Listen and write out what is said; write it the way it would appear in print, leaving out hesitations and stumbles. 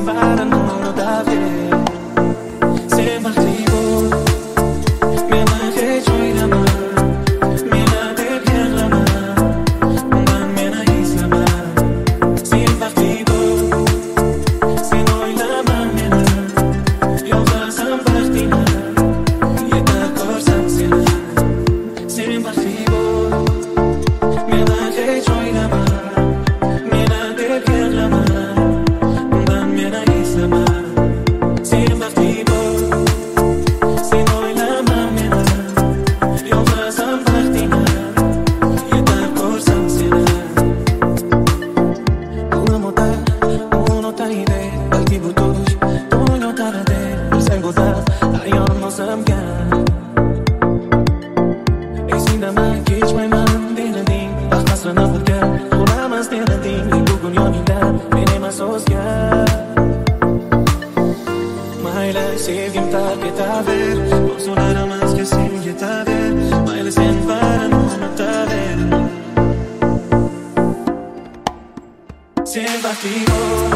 barini unutaver. Sen baxtli bo'l, meni hech o'ylama, meni deb yig'lama, undan meni eslama. Sen baxtli bo'l, sen o'ylama meni, yolg'izim baxtingni yetar ko'rsam seni. Sen baxtli bo'l, meni hech o'ylama, meni deb yig'lama, undan meni eslama. Sen baxtli bo'l, sen o'ylama meni, yolg'izim baxtingni yetar ko'rsam seni. Kunim o'tar, unutaydi, balki bu tush to'y o'tardi. Bilsang go'zal, ayol o'zimga. Esingdami, kechmayman deding, baxt asrini birga quramiz deding. Bugun yoningda men emas o'zga. Mayli sevgim tark etaver, orzularimizga sen yetaver. Mayli sen barini unutaver. Sen baxtli bo'l,